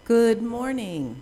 Good morning,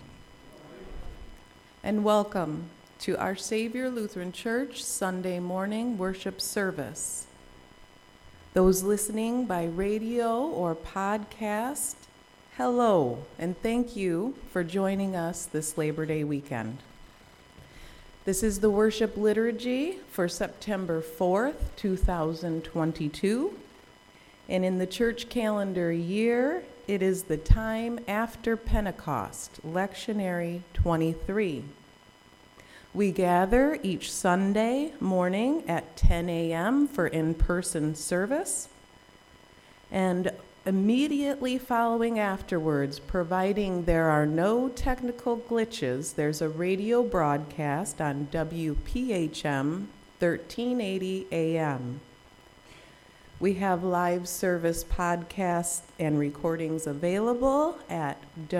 and welcome to Our Savior Lutheran Church Sunday morning worship service. Those listening by radio or podcast, hello, and thank you for joining us this Labor Day weekend. This is the worship liturgy for September 4th, 2022, and in the church calendar year, it is the time after Pentecost, Lectionary 23. We gather each Sunday morning at 10 a.m. for in-person service, and immediately following afterwards, providing there are no technical glitches, there's a radio broadcast on WPHM 1380 AM. We have live service podcasts and recordings available at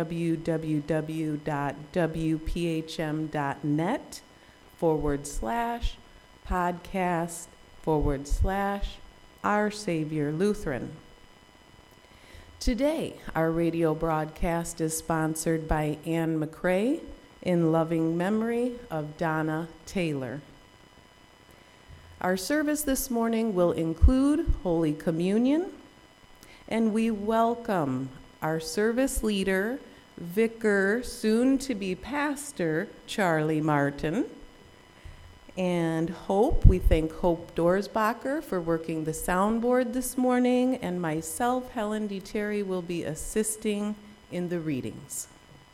www.wphm.net/podcast/Our Savior Lutheran. Today, our radio broadcast is sponsored by Anne McCrae in loving memory of Donna Taylor. Our service this morning will include Holy Communion, and we welcome our service leader, Vicar, soon-to-be pastor, Charlie Martin, and Hope. We thank Hope Dorsbacher for working the soundboard this morning, and myself, Helen D. Terry, will be assisting in the readings.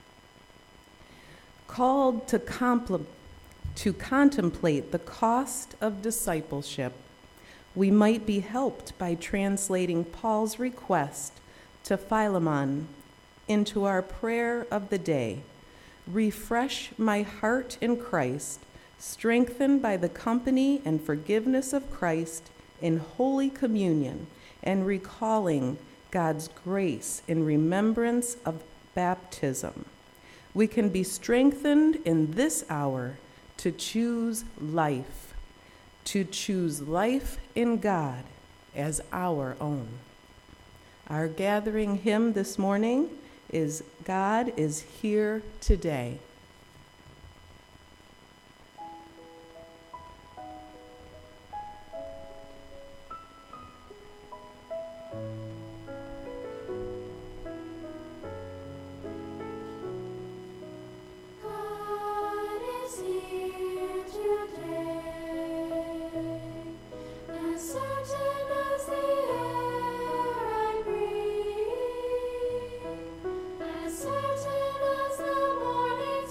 Called to contemplate the cost of discipleship, we might be helped by translating Paul's request to Philemon into our prayer of the day. Refresh my heart in Christ, strengthened by the company and forgiveness of Christ in Holy Communion, and recalling God's grace in remembrance of baptism. We can be strengthened in this hour to choose life in God as our own. Our gathering hymn this morning is God is Here Today. Certain as the morning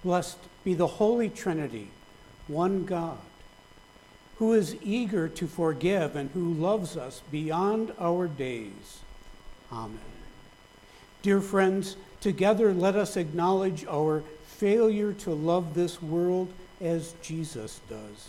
Blessed be the Holy Trinity, one God, who is eager to forgive and who loves us beyond our days. Amen. Dear friends, together let us acknowledge our failure to love this world as Jesus does.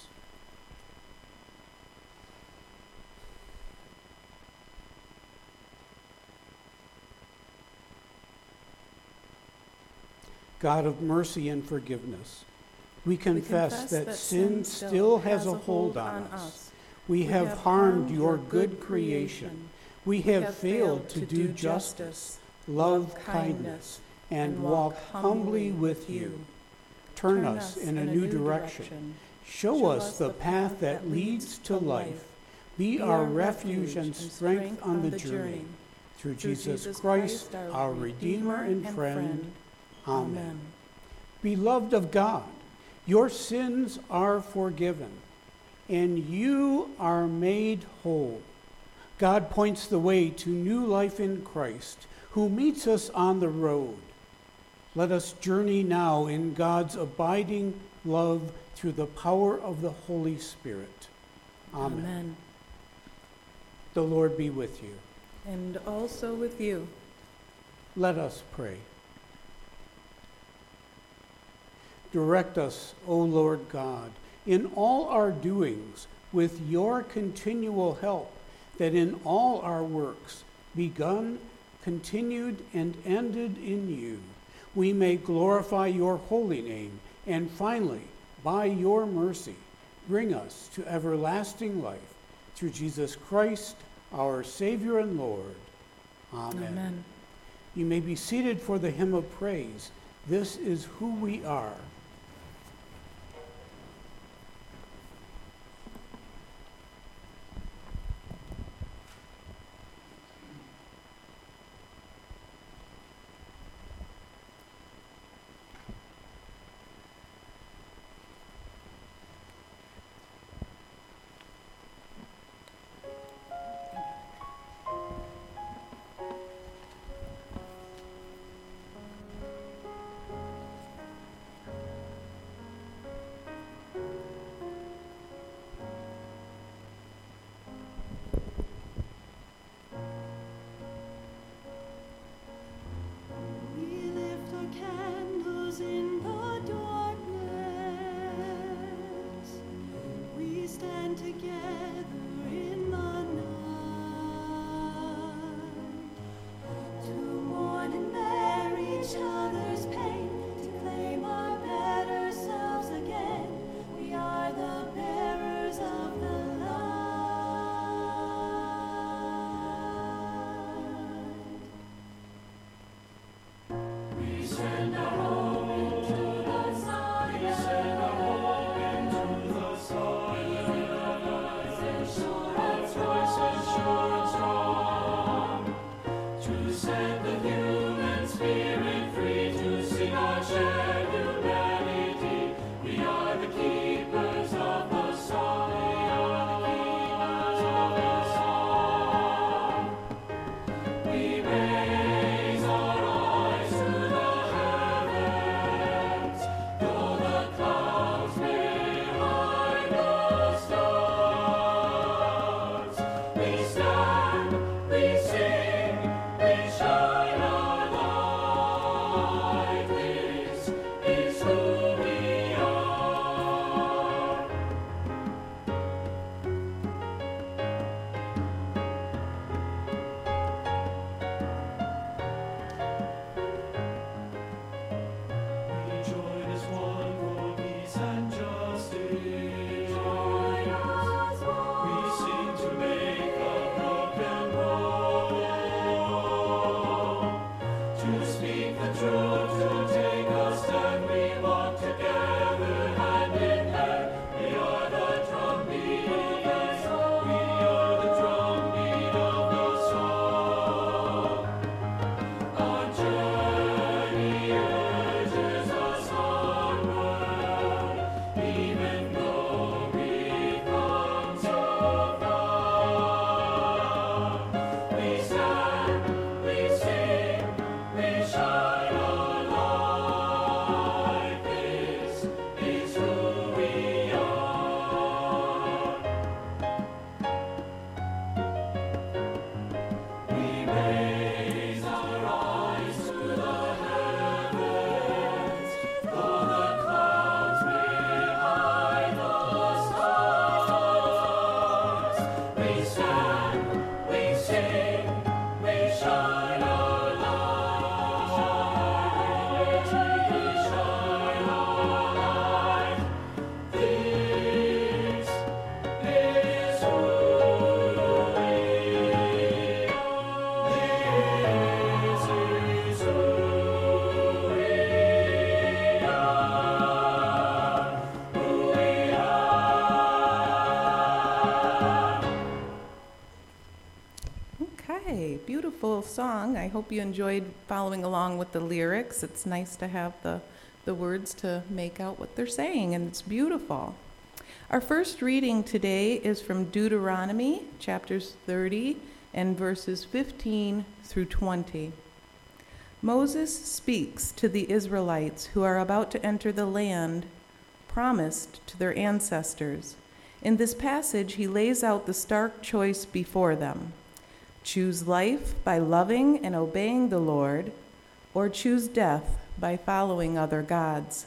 God of mercy and forgiveness, we confess that sin still has a hold on us. We have harmed your good creation. We have failed to do justice, love kindness, and walk humbly with you. Turn us in a new direction. Show us the path that leads to life. Be our refuge and strength on the journey. Through Jesus Christ, our Redeemer and friend. Amen. Beloved of God, your sins are forgiven, and you are made whole. God points the way to new life in Christ, who meets us on the road. Let us journey now in God's abiding love through the power of the Holy Spirit. Amen. Amen. The Lord be with you. And also with you. Let us pray. Direct us, O Lord God, in all our doings with your continual help, that in all our works, begun, continued, and ended in you, we may glorify your holy name, and finally, by your mercy, bring us to everlasting life. Through Jesus Christ, our Savior and Lord. Amen. Amen. You may be seated for the hymn of praise. This is who we are. We stand, we sing, we shine on. song. I hope you enjoyed following along with the lyrics. It's nice to have the words to make out what they're saying, and it's beautiful. Our first reading today is from Deuteronomy, chapters 30 and verses 15 through 20. Moses speaks to the Israelites who are about to enter the land promised to their ancestors. In this passage, he lays out the stark choice before them. Choose life by loving and obeying the Lord, or choose death by following other gods.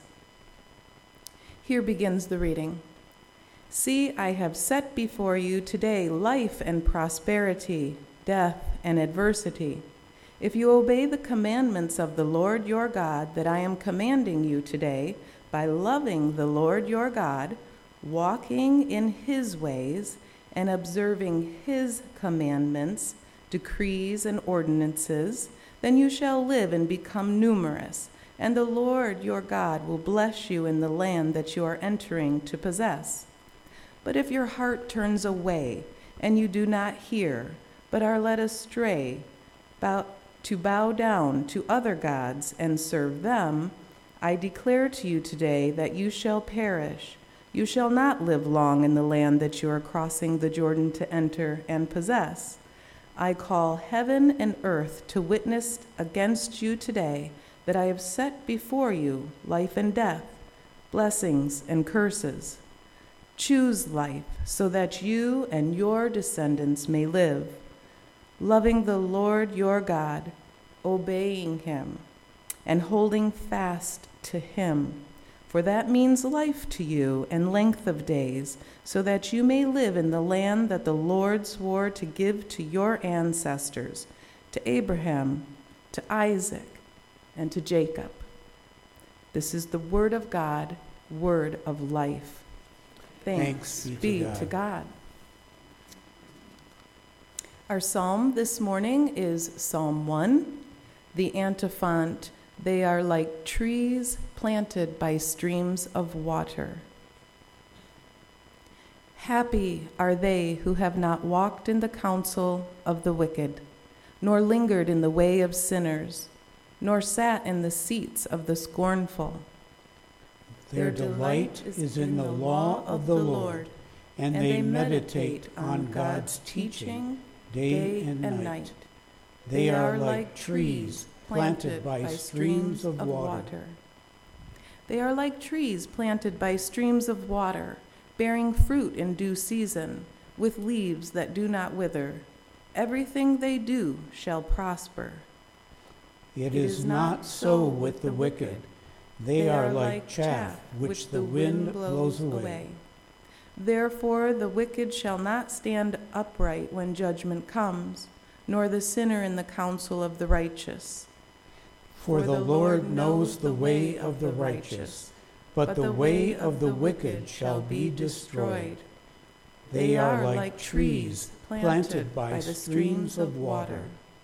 Here begins the reading. See, I have set before you today life and prosperity, death and adversity. If you obey the commandments of the Lord your God that I am commanding you today, by loving the Lord your God, walking in his ways, and observing his commandments, decrees, and ordinances, then you shall live and become numerous, and the Lord your God will bless you in the land that you are entering to possess. But if your heart turns away, and you do not hear, but are led astray, to bow down to other gods and serve them, I declare to you today that you shall perish. You shall not live long in the land that you are crossing the Jordan to enter and possess. I call heaven and earth to witness against you today that I have set before you life and death, blessings and curses. Choose life so that you and your descendants may live, loving the Lord your God, obeying him, and holding fast to him. For that means life to you and length of days, so that you may live in the land that the Lord swore to give to your ancestors, to Abraham, to Isaac, and to Jacob. This is the word of God, word of life. Thanks be to God. Our psalm this morning is Psalm 1, the antiphon, they are like trees planted by streams of water. Happy are they who have not walked in the counsel of the wicked, nor lingered in the way of sinners, nor sat in the seats of the scornful. Their delight is in the law of the Lord, and they meditate on God's teaching day and night. They are like trees planted by streams of water. They are like trees planted by streams of water, bearing fruit in due season, with leaves that do not wither. Everything they do shall prosper. It is not so with the wicked. They are like chaff which the wind blows away. Therefore the wicked shall not stand upright when judgment comes, nor the sinner in the counsel of the righteous. For the Lord knows the way of the righteous, but the way of the wicked shall be destroyed. They are like trees planted by streams of water.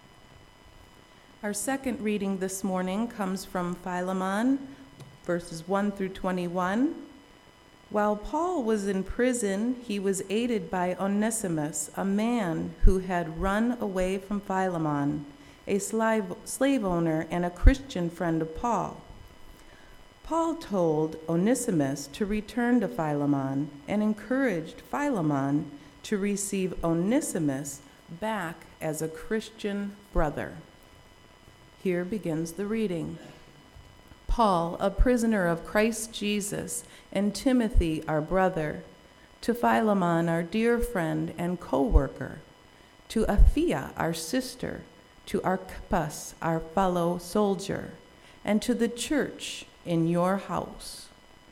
Our second reading this morning comes from Philemon, verses 1 through 21. While Paul was in prison, he was aided by Onesimus, a man who had run away from Philemon, a slave owner and a Christian friend of Paul. Paul told Onesimus to return to Philemon and encouraged Philemon to receive Onesimus back as a Christian brother. Here begins the reading. Paul, a prisoner of Christ Jesus, and Timothy, our brother, to Philemon, our dear friend and co-worker, to Apphia, our sister, to Archippus, our fellow soldier, and to the church in your house.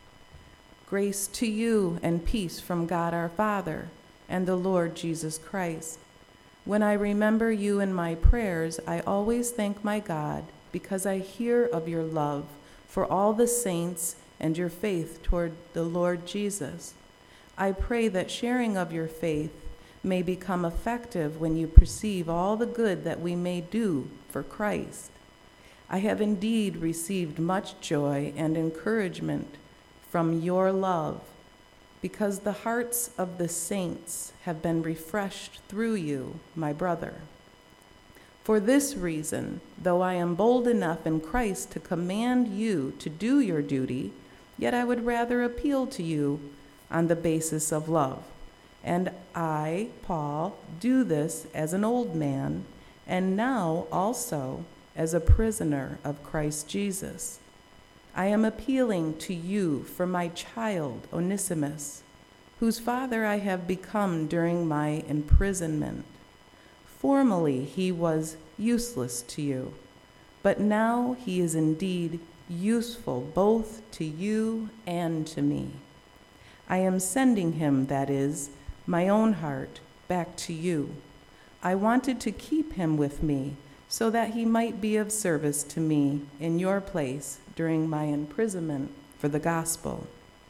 Grace to you and peace from God our Father and the Lord Jesus Christ. When I remember you in my prayers, I always thank my God because I hear of your love for all the saints and your faith toward the Lord Jesus. I pray that sharing of your faith may become effective when you perceive all the good that we may do for Christ. I have indeed received much joy and encouragement from your love, because the hearts of the saints have been refreshed through you, my brother. For this reason, though I am bold enough in Christ to command you to do your duty, yet I would rather appeal to you on the basis of love. And I, Paul, do this as an old man, and now also as a prisoner of Christ Jesus. I am appealing to you for my child, Onesimus, whose father I have become during my imprisonment. Formerly he was useless to you, but now he is indeed useful both to you and to me. I am sending him, that is, my own heart, back to you. I wanted to keep him with me so that he might be of service to me in your place during my imprisonment for the gospel.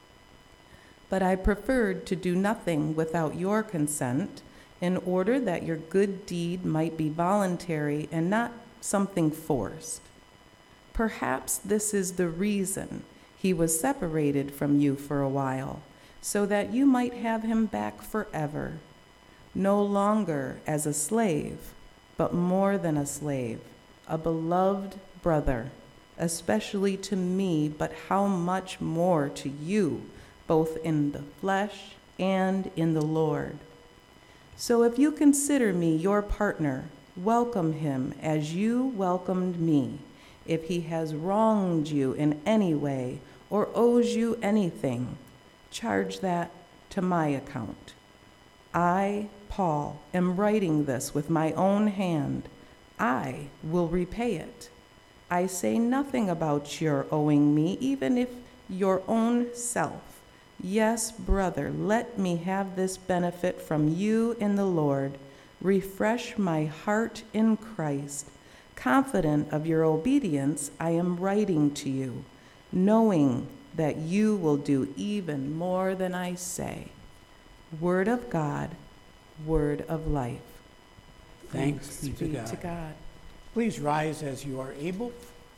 But I preferred to do nothing without your consent, in order that your good deed might be voluntary and not something forced. Perhaps this is the reason he was separated from you for a while, so that you might have him back forever, no longer as a slave, but more than a slave, a beloved brother, especially to me, but how much more to you, both in the flesh and in the Lord. So if you consider me your partner, welcome him as you welcomed me. If he has wronged you in any way or owes you anything, charge that to my account. I, Paul, am writing this with my own hand. I will repay it. I say nothing about your owing me, even if your own self. Yes, brother, let me have this benefit from you in the Lord. Refresh my heart in Christ. Confident of your obedience, I am writing to you, knowing that you will do even more than I say. Word of God, word of life. Thanks be to God. Please rise as you are able.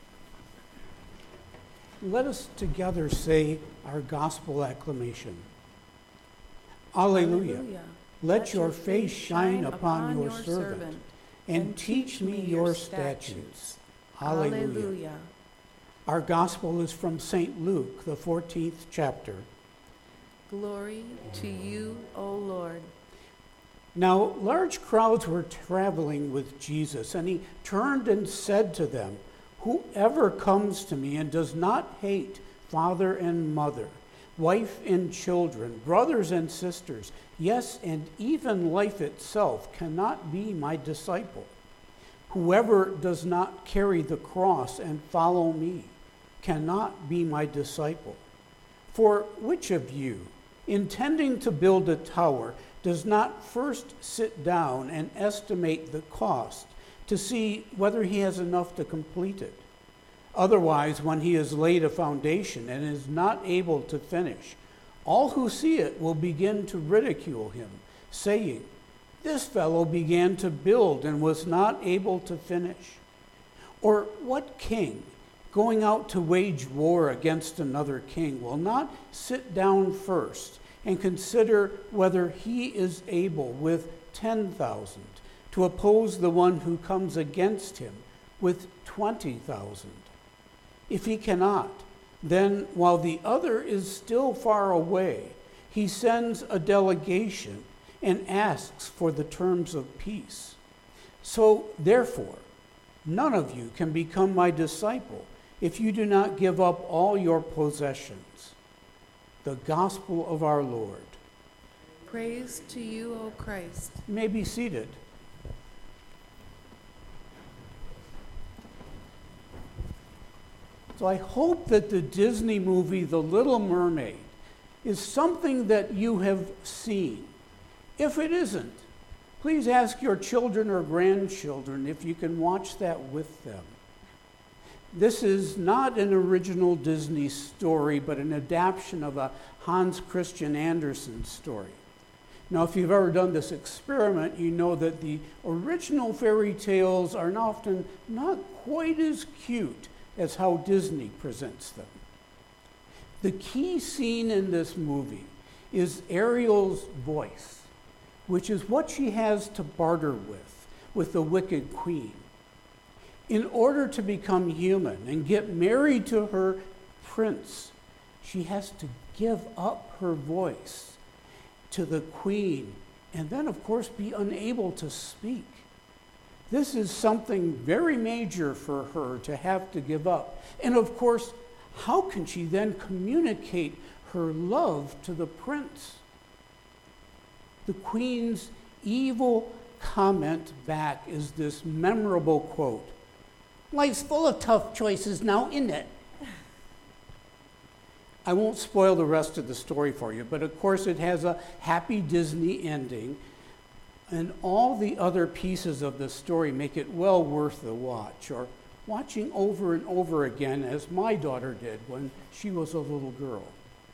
Let us together say our gospel acclamation. Alleluia. Alleluia. Let your face shine upon your servant, and teach me your statutes. Alleluia. Alleluia. Our gospel is from St. Luke, the 14th chapter. Glory to you, O Lord. Now, large crowds were traveling with Jesus, and he turned and said to them, "Whoever comes to me and does not hate father and mother, wife and children, brothers and sisters, yes, and even life itself, cannot be my disciple. Whoever does not carry the cross and follow me cannot be my disciple. For which of you, intending to build a tower, does not first sit down and estimate the cost to see whether he has enough to complete it? Otherwise, when he has laid a foundation and is not able to finish, all who see it will begin to ridicule him, saying, 'This fellow began to build and was not able to finish.' Or what king, going out to wage war against another king, will not sit down first and consider whether he is able with 10,000 to oppose the one who comes against him with 20,000? If he cannot, then while the other is still far away, he sends a delegation and asks for the terms of peace. So therefore, none of you can become my disciple if you do not give up all your possessions." The gospel of our Lord. Praise to you, O Christ. You may be seated. So I hope that the Disney movie, The Little Mermaid, is something that you have seen. If it isn't, please ask your children or grandchildren if you can watch that with them. This is not an original Disney story, but an adaptation of a Hans Christian Andersen story. Now, if you've ever done this experiment, you know that the original fairy tales are often not quite as cute as how Disney presents them. The key scene in this movie is Ariel's voice, which is what she has to barter with the wicked queen. In order to become human and get married to her prince, she has to give up her voice to the queen and then, of course, be unable to speak. This is something very major for her to have to give up. And of course, how can she then communicate her love to the prince? The queen's evil comment back is this memorable quote, "Life's full of tough choices now, isn't it?" I won't spoil the rest of the story for you, but of course it has a happy Disney ending, and all the other pieces of the story make it well worth the watch, or watching over and over again, as my daughter did when she was a little girl.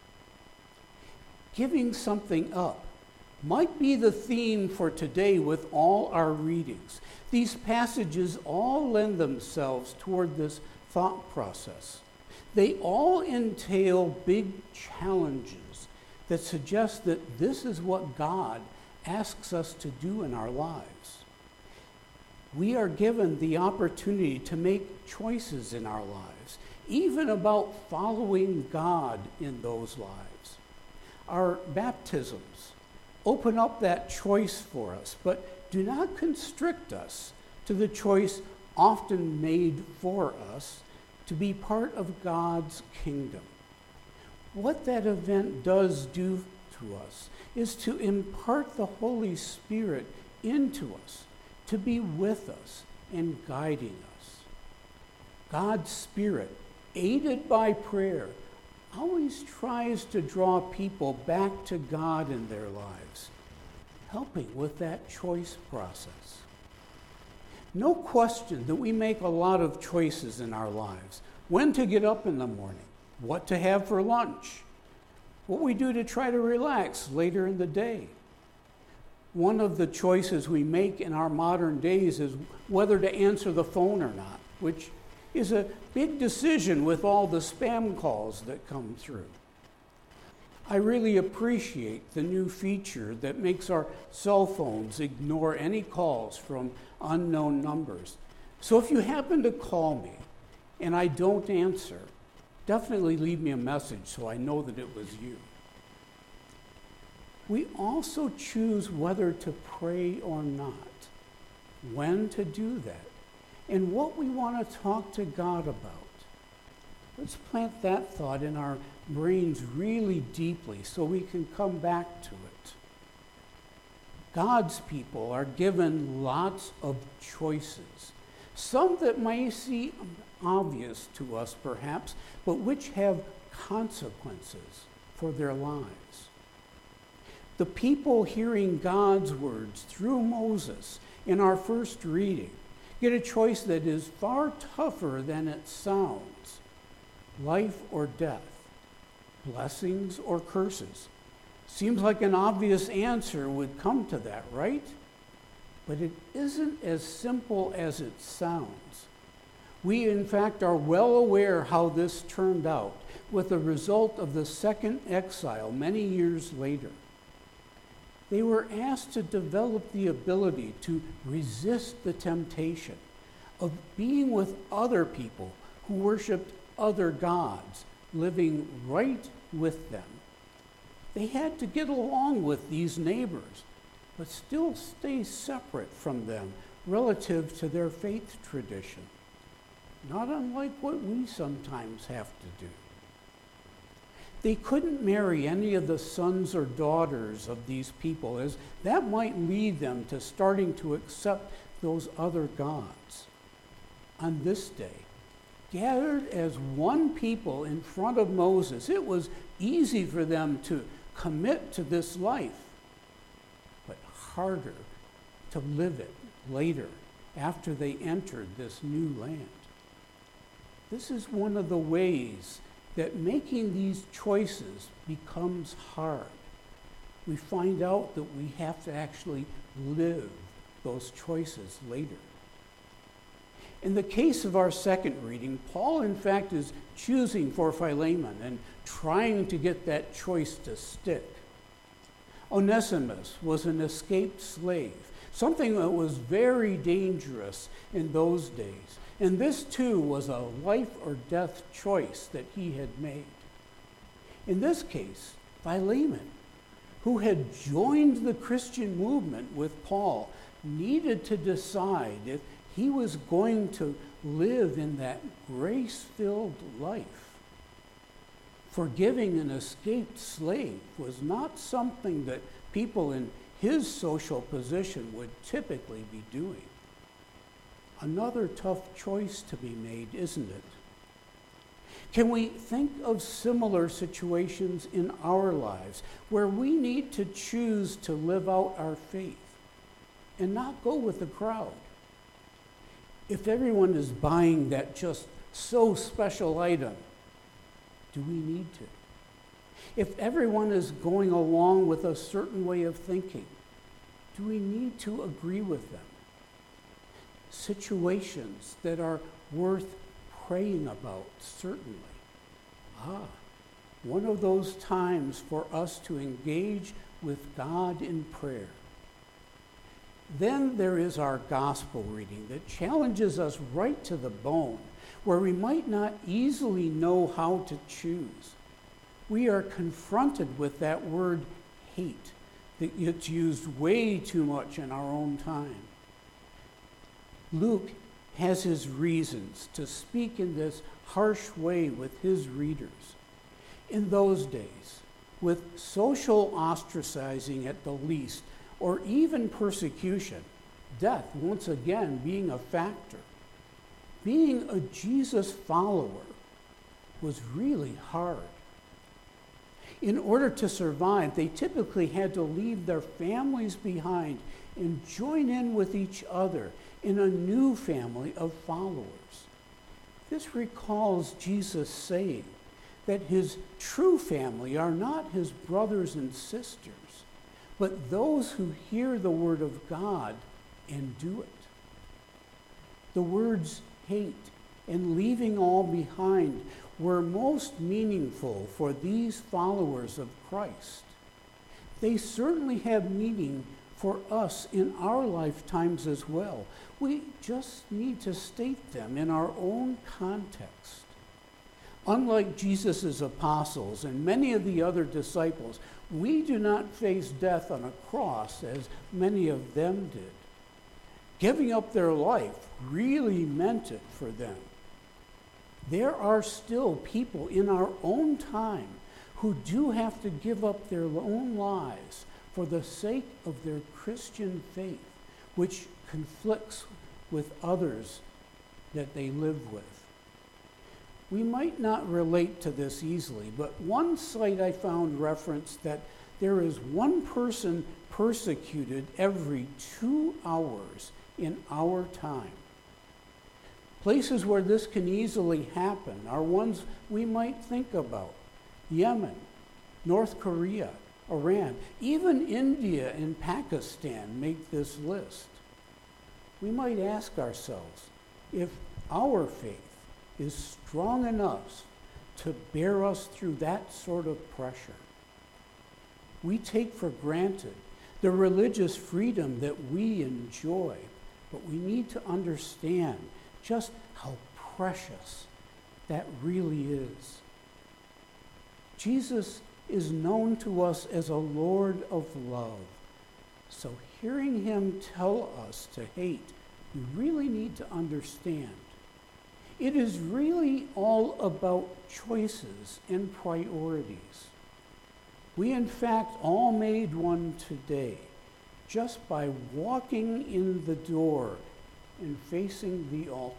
Giving something up might be the theme for today with all our readings. These passages all lend themselves toward this thought process. They all entail big challenges that suggest that this is what God asks us to do in our lives. We are given the opportunity to make choices in our lives, even about following God in those lives. Our baptisms open up that choice for us, but do not constrict us to the choice often made for us to be part of God's kingdom. What that event does do to us is to impart the Holy Spirit into us, to be with us and guiding us. God's Spirit, aided by prayer, always tries to draw people back to God in their lives, helping with that choice process. No question that we make a lot of choices in our lives. When to get up in the morning, what to have for lunch, what we do to try to relax later in the day. One of the choices we make in our modern days is whether to answer the phone or not, which is a big decision with all the spam calls that come through. I really appreciate the new feature that makes our cell phones ignore any calls from unknown numbers. So if you happen to call me and I don't answer, definitely leave me a message so I know that it was you. We also choose whether to pray or not, when to do that, and what we want to talk to God about. Let's plant that thought in our brains really deeply so we can come back to it. God's people are given lots of choices, some that may seem obvious to us perhaps, but which have consequences for their lives. The people hearing God's words through Moses in our first reading get a choice that is far tougher than it sounds. Life or death, blessings or curses. Seems like an obvious answer would come to that, right? But it isn't as simple as it sounds. We, in fact, are well aware how this turned out with the result of the second exile many years later. They were asked to develop the ability to resist the temptation of being with other people who worshiped other gods, living right with them. They had to get along with these neighbors, but still stay separate from them relative to their faith tradition, not unlike what we sometimes have to do. They couldn't marry any of the sons or daughters of these people, as that might lead them to starting to accept those other gods. On this day, gathered as one people in front of Moses, it was easy for them to commit to this life, but harder to live it later after they entered this new land. This is one of the ways that making these choices becomes hard. We find out that we have to actually live those choices later. In the case of our second reading, Paul, in fact, is choosing for Philemon and trying to get that choice to stick. Onesimus was an escaped slave, something that was very dangerous in those days. And this too was a life or death choice that he had made. In this case, Philemon, who had joined the Christian movement with Paul, needed to decide if he was going to live in that grace-filled life. Forgiving an escaped slave was not something that people in his social position would typically be doing. Another tough choice to be made, isn't it? Can we think of similar situations in our lives where we need to choose to live out our faith and not go with the crowd? If everyone is buying that just so special item, do we need to? If everyone is going along with a certain way of thinking, do we need to agree with them? Situations that are worth praying about, certainly. One of those times for us to engage with God in prayer. Then there is our gospel reading that challenges us right to the bone, where we might not easily know how to choose. We are confronted with that word hate, that it's used way too much in our own time. Luke has his reasons to speak in this harsh way with his readers. In those days, with social ostracizing at the least, or even persecution, death once again being a factor, being a Jesus follower was really hard. In order to survive, they typically had to leave their families behind and join in with each other in a new family of followers. This recalls Jesus saying that his true family are not his brothers and sisters, but those who hear the word of God and do it. The words hate and leaving all behind were most meaningful for these followers of Christ. They certainly have meaning for us in our lifetimes as well. We just need to state them in our own context. Unlike Jesus' apostles and many of the other disciples, we do not face death on a cross as many of them did. Giving up their life really meant it for them. There are still people in our own time who do have to give up their own lives for the sake of their Christian faith, which conflicts with others that they live with. We might not relate to this easily, but one site I found referenced that there is one person persecuted every 2 hours in our time. Places where this can easily happen are ones we might think about: Yemen, North Korea, Iran, even India and Pakistan make this list. We might ask ourselves if our faith is strong enough to bear us through that sort of pressure. We take for granted the religious freedom that we enjoy, but we need to understand just how precious that really is. Jesus is known to us as a Lord of love. So hearing him tell us to hate, we really need to understand. It is really all about choices and priorities. We, in fact, all made one today just by walking in the door and facing the altar.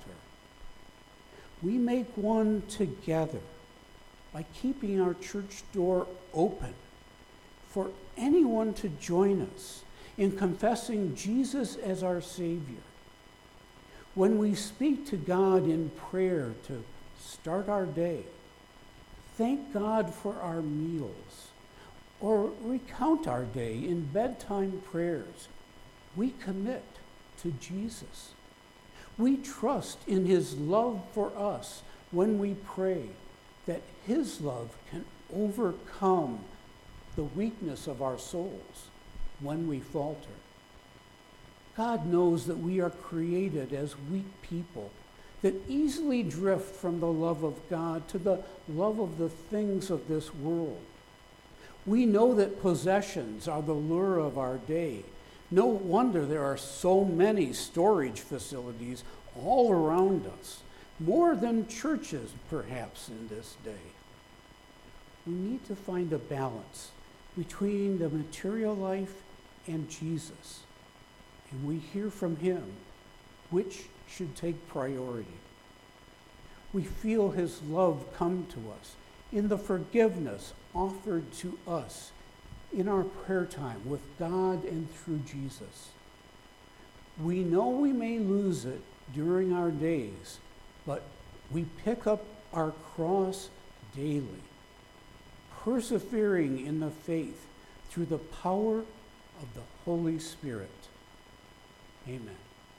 We make one together by keeping our church door open for anyone to join us in confessing Jesus as our Savior. When we speak to God in prayer to start our day, thank God for our meals, or recount our day in bedtime prayers, we commit to Jesus. We trust in his love for us when we pray that his love can overcome the weakness of our souls when we falter. God knows that we are created as weak people that easily drift from the love of God to the love of the things of this world. We know that possessions are the lure of our day. No wonder there are so many storage facilities all around us, more than churches perhaps in this day. We need to find a balance between the material life and Jesus, and we hear from him which should take priority. We feel his love come to us in the forgiveness offered to us in our prayer time with God and through Jesus. We know we may lose it during our days, but we pick up our cross daily, persevering in the faith through the power of the Holy Spirit. Amen.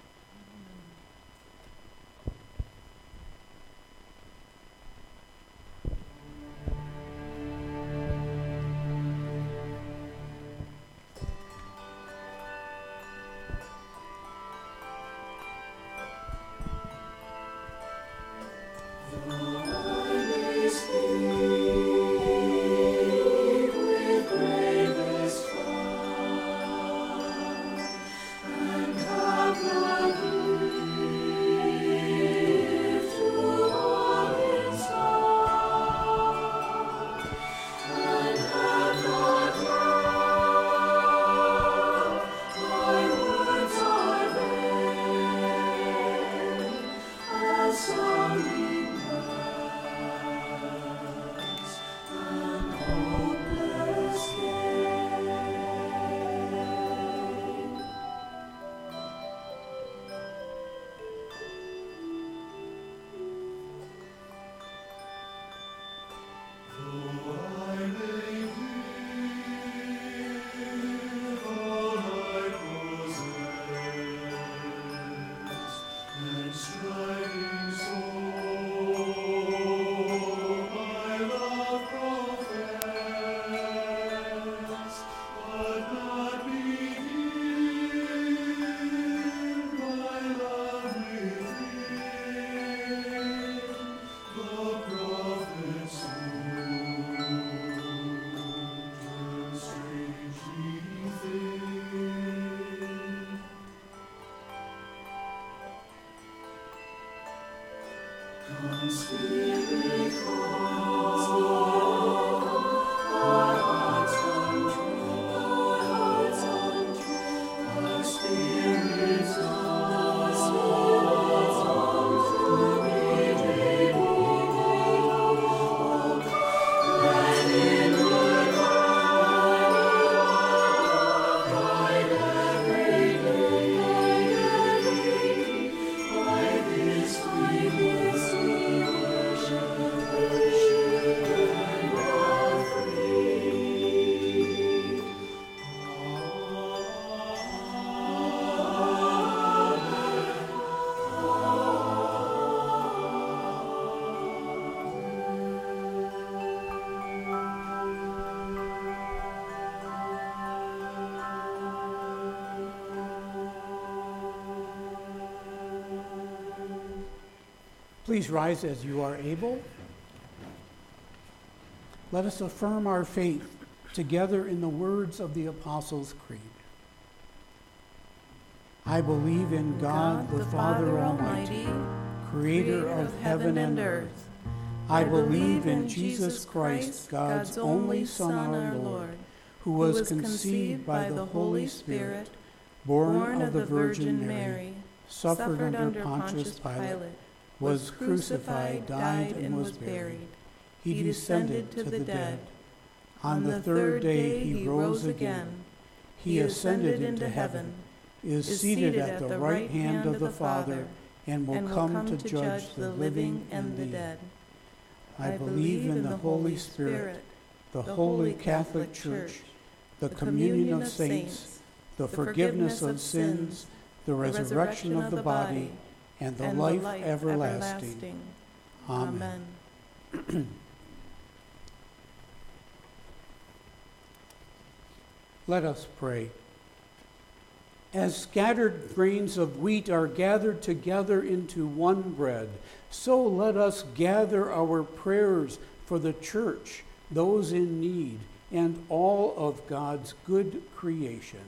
Please rise as you are able. Let us affirm our faith together in the words of the Apostles' Creed. I believe in God, the Father Almighty, creator of heaven and earth. I believe in Jesus Christ, God's only Son, our Lord, who was conceived by the Holy Spirit, born of the Virgin Mary, suffered under Pontius Pilate, was crucified, died, and was buried. He descended to the dead. On the third day he rose again. He ascended into heaven, is seated at the right hand of the Father, and will come to judge the living and the dead. I believe in the Holy Spirit, the Holy Catholic Church, the communion of saints, the forgiveness of sins, the resurrection of the body, and the life everlasting. Amen. Let us pray. As scattered grains of wheat are gathered together into one bread, so let us gather our prayers for the church, those in need, and all of God's good creation.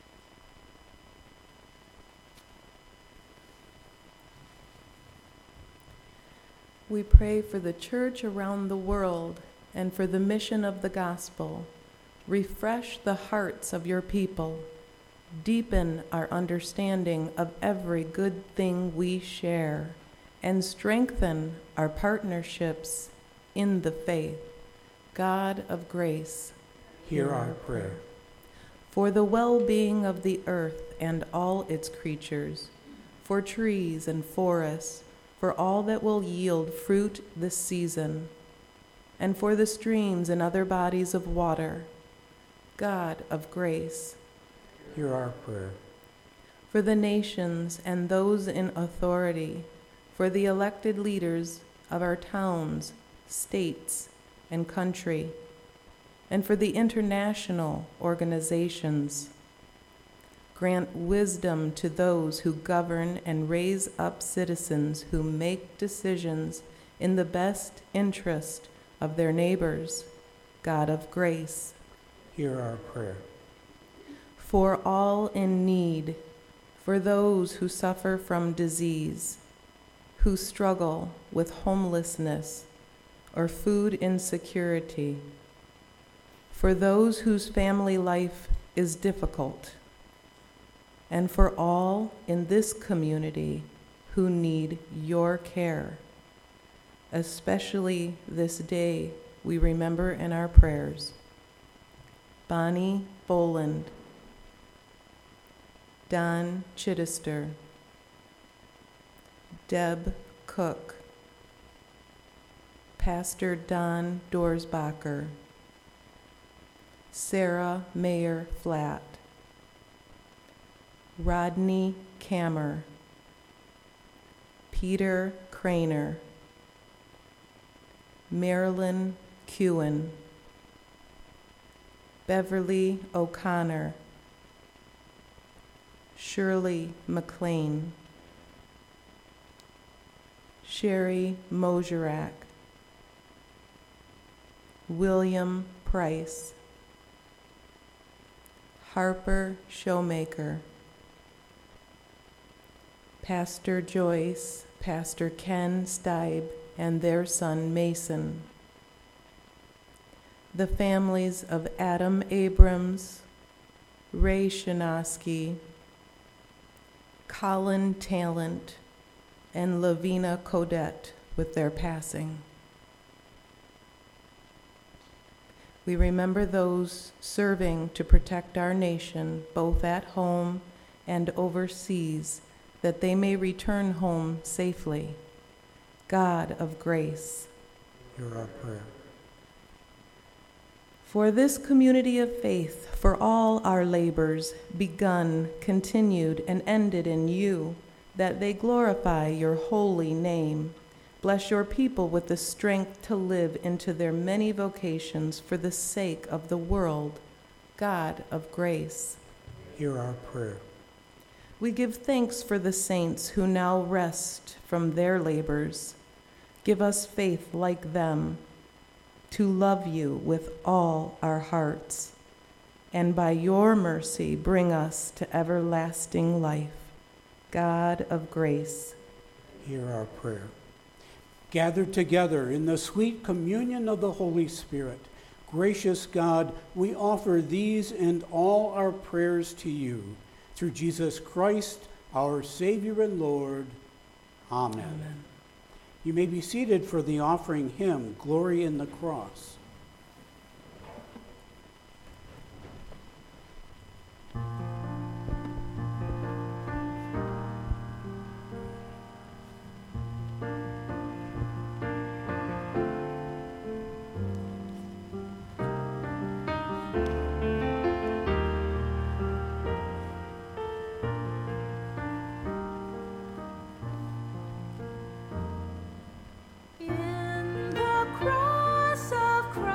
We pray for the church around the world and for the mission of the gospel. Refresh the hearts of your people. Deepen our understanding of every good thing we share, and strengthen our partnerships in the faith. God of grace, hear our prayer. For the well-being of the earth and all its creatures, for trees and forests, for all that will yield fruit this season, and for the streams and other bodies of water. God of grace, hear our prayer. For the nations and those in authority, for the elected leaders of our towns, states, and country, and for the international organizations. Grant wisdom to those who govern and raise up citizens who make decisions in the best interest of their neighbors. God of grace, hear our prayer. For all in need, for those who suffer from disease, who struggle with homelessness or food insecurity, for those whose family life is difficult, and for all in this community who need your care. Especially this day we remember in our prayers Bonnie Boland, Don Chittister, Deb Cook, Pastor Don Dorsbacher, Sarah Mayer Flatt, Rodney Kammer, Peter Craner, Marilyn Kewen, Beverly O'Connor, Shirley McLean, Sherry Moserak, William Price, Harper Showmaker, Pastor Joyce, Pastor Ken Steib, and their son Mason. The families of Adam Abrams, Ray Shinosky, Colin Talent, and Lavina Codette with their passing. We remember those serving to protect our nation, both at home and overseas, that they may return home safely. God of grace, hear our prayer. For this community of faith, for all our labors, begun, continued, and ended in you, that they glorify your holy name. Bless your people with the strength to live into their many vocations for the sake of the world. God of grace, hear our prayer. We give thanks for the saints who now rest from their labors. Give us faith like them, to love you with all our hearts, and by your mercy bring us to everlasting life. God of grace, hear our prayer. Gathered together in the sweet communion of the Holy Spirit, gracious God, we offer these and all our prayers to you, through Jesus Christ, our Savior and Lord. Amen. Amen. You may be seated for the offering hymn, Glory in the Cross. In the cross of Christ.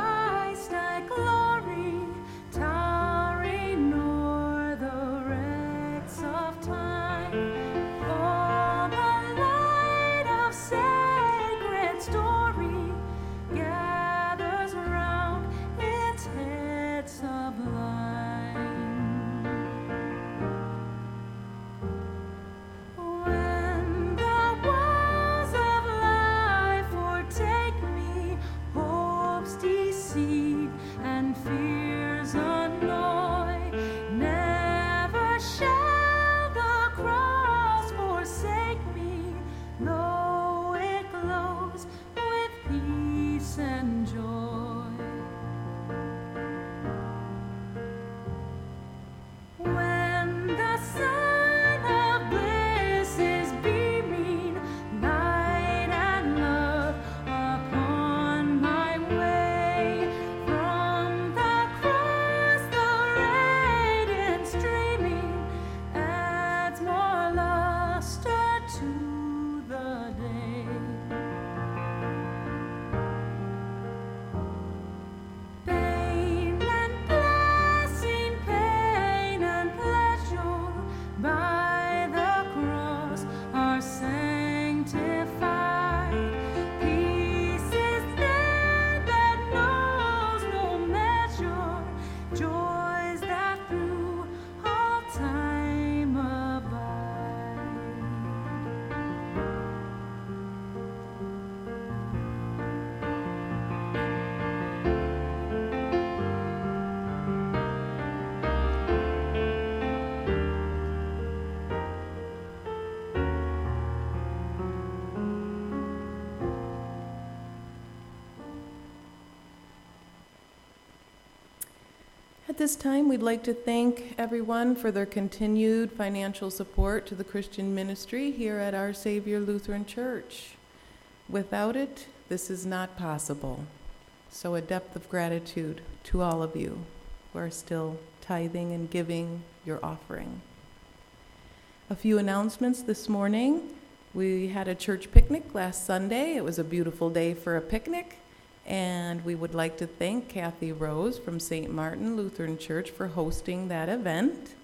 At this time, we'd like to thank everyone for their continued financial support to the Christian ministry here at Our Savior Lutheran Church. Without it, this is not possible. So a depth of gratitude to all of you who are still tithing and giving your offering. A few announcements this morning. We had a church picnic last Sunday. It was a beautiful day for a picnic. And we would like to thank Kathy Rose from St. Martin Lutheran Church for hosting that event.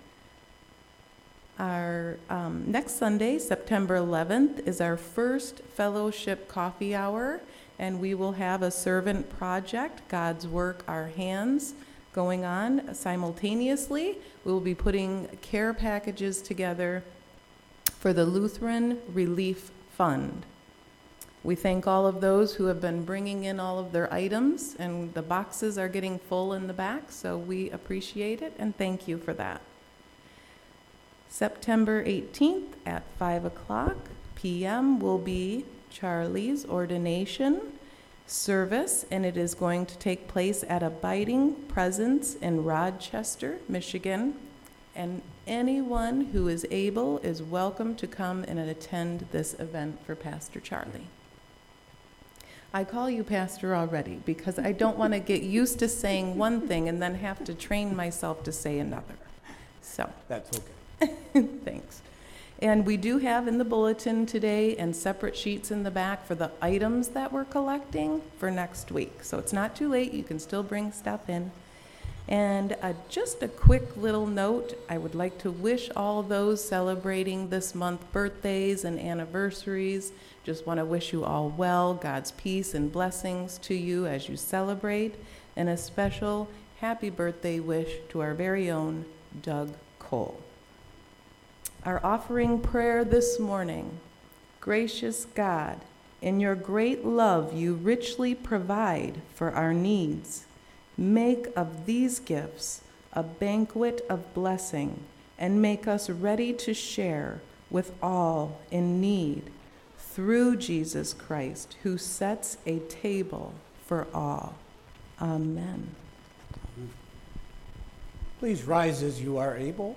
Our next Sunday, September 11th, is our first fellowship coffee hour, and we will have a servant project, God's Work, Our Hands, going on simultaneously. We will be putting care packages together for the Lutheran Relief Fund. We thank all of those who have been bringing in all of their items, and the boxes are getting full in the back, so we appreciate it and thank you for that. September 18th at 5:00 p.m. will be Charlie's ordination service, and it is going to take place at Abiding Presence in Rochester, Michigan. And anyone who is able is welcome to come and attend this event for Pastor Charlie. I call you Pastor already because I don't want to get used to saying one thing and then have to train myself to say another. So that's okay. Thanks. And we do have in the bulletin today and separate sheets in the back for the items that we're collecting for next week. So it's not too late. You can still bring stuff in. And just a quick little note, I would like to wish all those celebrating this month birthdays and anniversaries. Just want to wish you all well, God's peace and blessings to you as you celebrate, and a special happy birthday wish to our very own Doug Cole. Our offering prayer this morning. Gracious God, in your great love you richly provide for our needs. Make of these gifts a banquet of blessing, and make us ready to share with all in need through Jesus Christ, who sets a table for all. Amen. Please rise as you are able.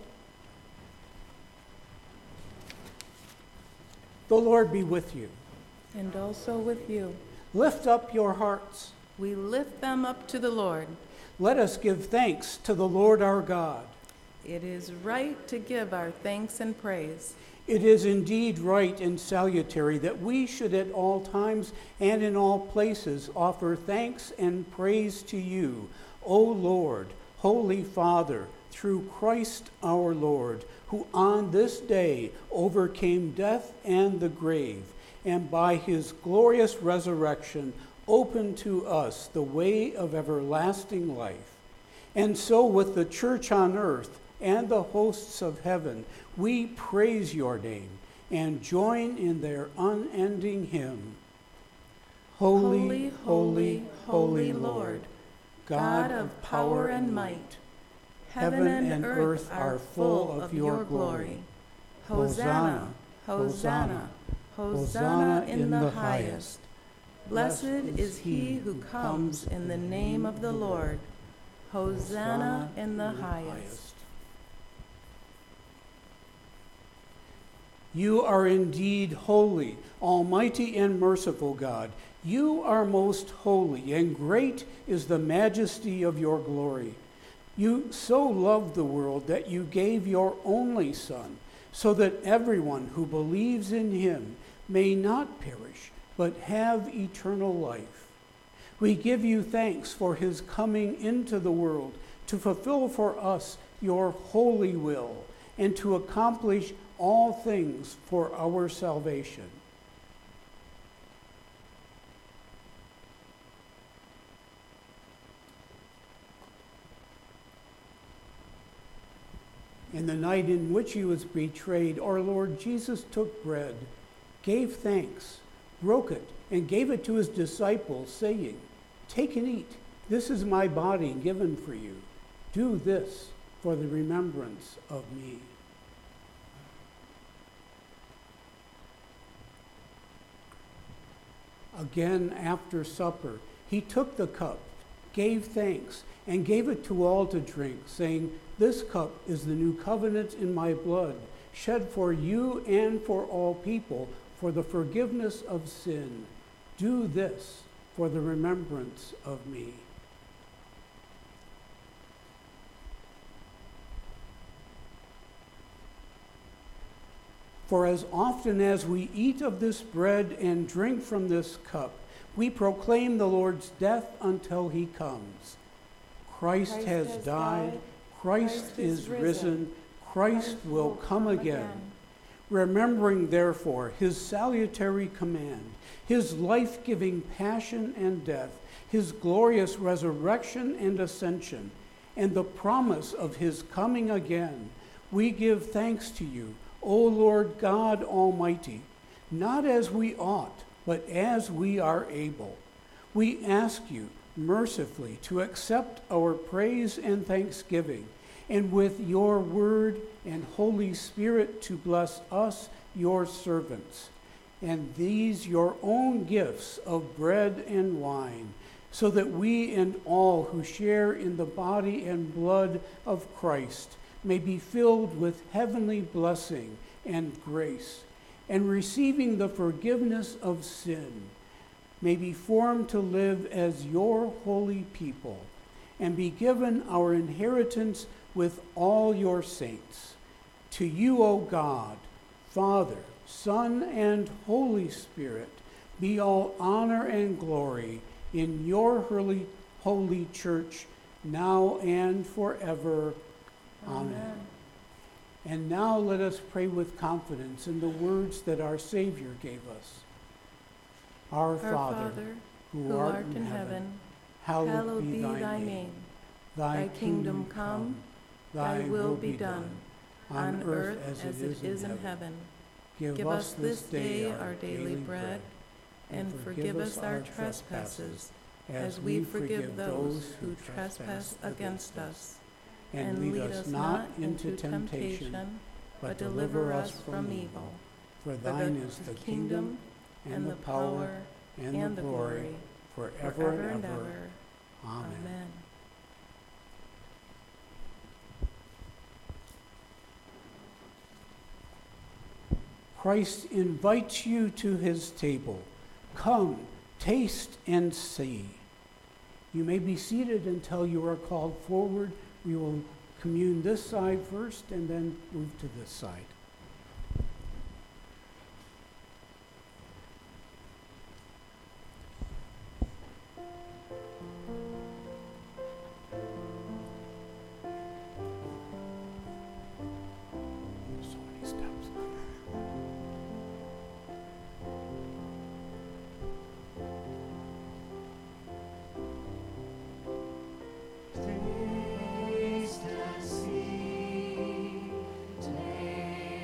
The Lord be with you. And also with you. Lift up your hearts. We lift them up to the Lord. Let us give thanks to the Lord our God. It is right to give our thanks and praise. It is indeed right and salutary that we should at all times and in all places offer thanks and praise to you, O Lord, Holy Father, through Christ our Lord, who on this day overcame death and the grave, and by his glorious resurrection opened to us the way of everlasting life. And so with the church on earth and the hosts of heaven, we praise your name and join in their unending hymn. Holy, holy, holy Lord, God of power and might, heaven and earth are full of your glory. Hosanna, Hosanna, Hosanna in the highest. Blessed is he who comes in the name of the Lord. Hosanna in the highest. You are indeed holy, almighty and merciful God. You are most holy, and great is the majesty of your glory. You so loved the world that you gave your only Son, so that everyone who believes in him may not perish, but have eternal life. We give you thanks for his coming into the world to fulfill for us your holy will and to accomplish all things for our salvation. In the night in which he was betrayed, our Lord Jesus took bread, gave thanks, broke it, and gave it to his disciples, saying, "Take and eat. This is my body given for you. Do this for the remembrance of me." Again, after supper, he took the cup, gave thanks, and gave it to all to drink, saying, "This cup is the new covenant in my blood, shed for you and for all people for the forgiveness of sin. Do this for the remembrance of me." For as often as we eat of this bread and drink from this cup, we proclaim the Lord's death until he comes. Christ has died, Christ is risen, Christ will come again. Remembering, therefore, his salutary command, his life-giving passion and death, his glorious resurrection and ascension, and the promise of his coming again, we give thanks to you, O Lord God Almighty, not as we ought, but as we are able. We ask you mercifully to accept our praise and thanksgiving, and with your word and Holy Spirit to bless us, your servants, and these your own gifts of bread and wine, so that we and all who share in the body and blood of Christ may be filled with heavenly blessing and grace, and receiving the forgiveness of sin, may be formed to live as your holy people, and be given our inheritance with all your saints. To you, O God, Father, Son, and Holy Spirit, be all honor and glory in your holy church, now and forever. Amen. And now let us pray with confidence in the words that our Savior gave us. Our Father, who art in heaven, hallowed be thy name. Thy kingdom come, thy will be done, on earth as it is in heaven. Give us this day our daily bread, and forgive us our trespasses, as we forgive those who trespass against us. And lead us not into temptation, but deliver us from evil. For thine is the kingdom, and the power, and the glory, forever and ever. Amen. Christ invites you to his table. Come, taste and see. You may be seated until you are called forward. We will commune this side first and then move to this side. So many steps. Taste and see, taste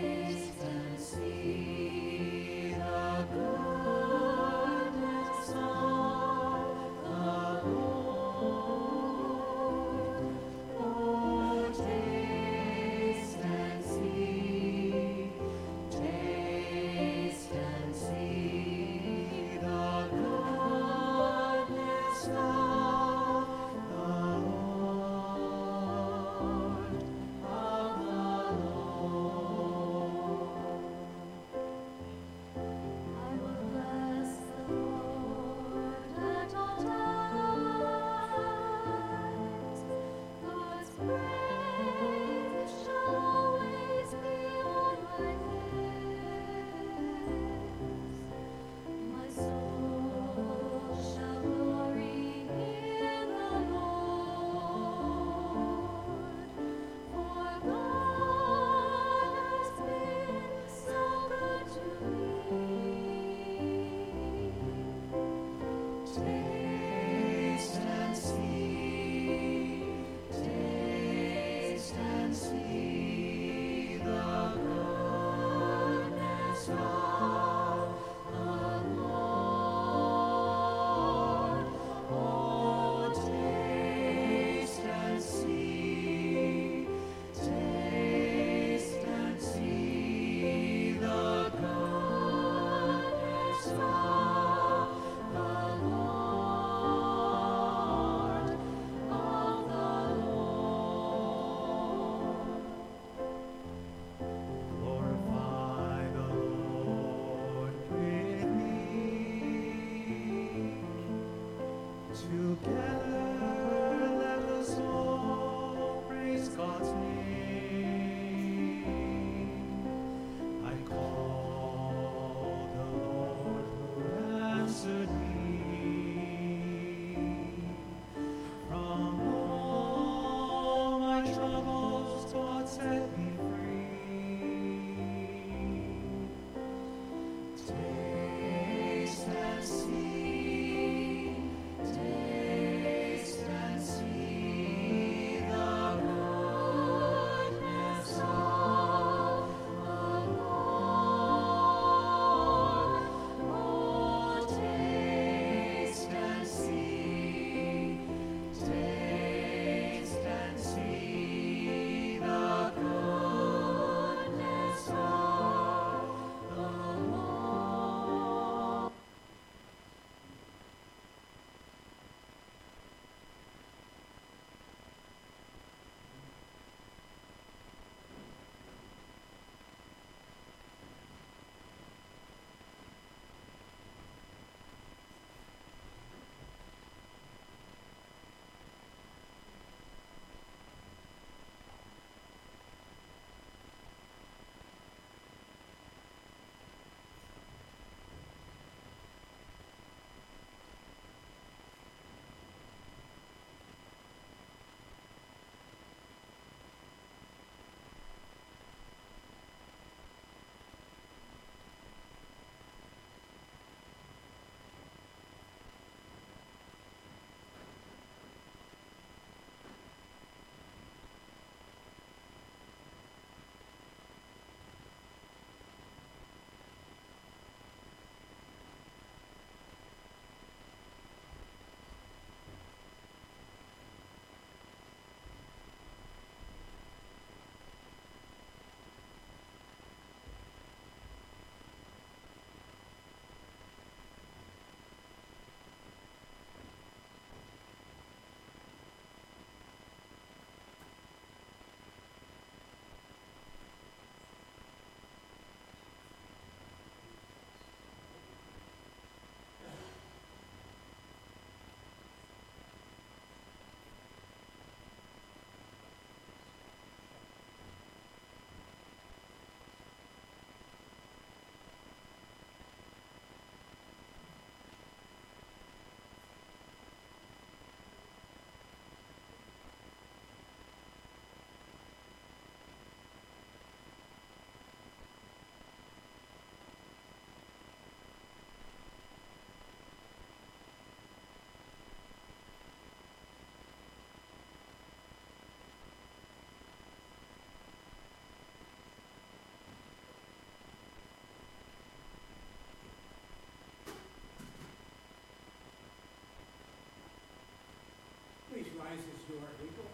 rises you are able.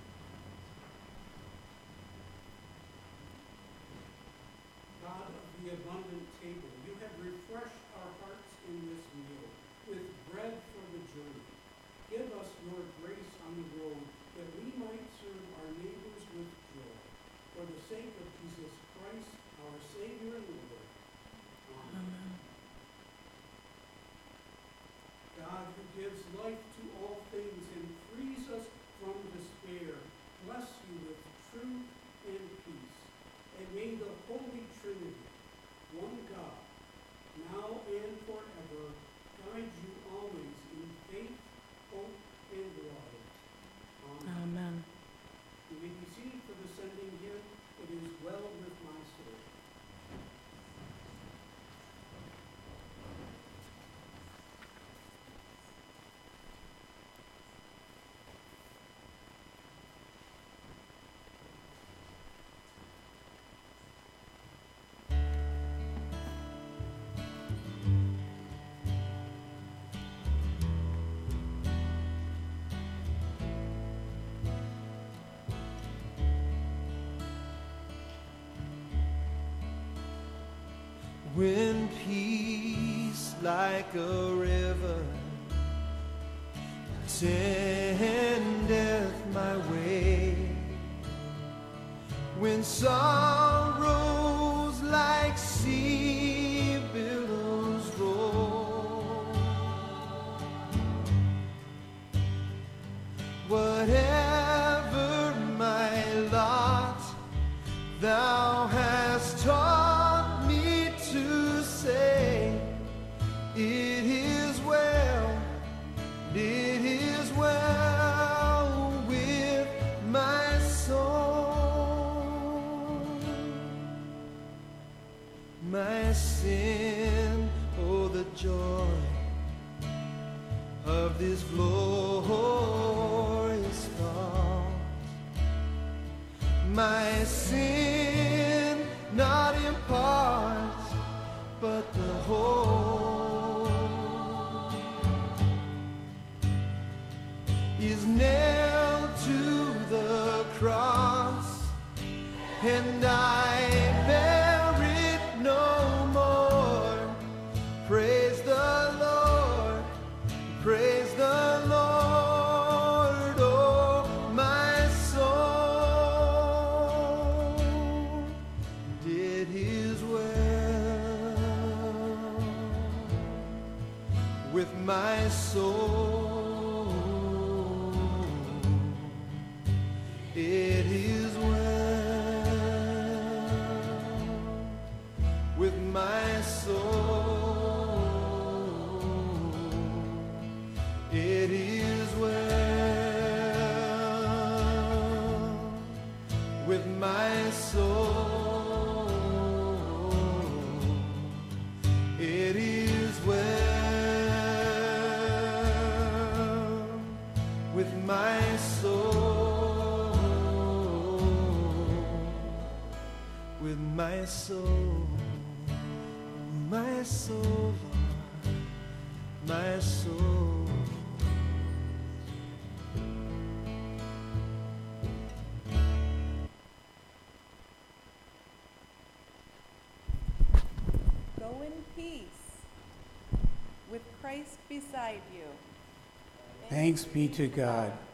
God of the abundant table, you have refreshed our hearts in this meal with bread for the journey. Give us your grace on the road that we might serve our neighbors with joy. For the sake of Jesus Christ, our Savior and Lord. Amen. God, who gives life to all things and frees us from despair, bless you with truth and peace. And may the Holy Trinity, one God, now and forever, guide you always in faith, hope, and love. Amen. Amen. You may be seated for the sending hymn, It Is Well With My Soul. When peace like a river attendeth my way, when sorrows like sea billows roll, whatever my lot, thou hast taught me to say, it is well, it is well with my soul. My sin, oh the joy of this glorious thought. My sin, not in part, but the whole, is nailed to the cross, and I bear it no more. Praise the Lord, praise the Lord, oh my soul, did his well with my soul. It is well with my soul. It is well with my soul. It is well with my soul. With my soul, my soul, Lord, my soul. Go in peace, with Christ beside you. Thanks be to God.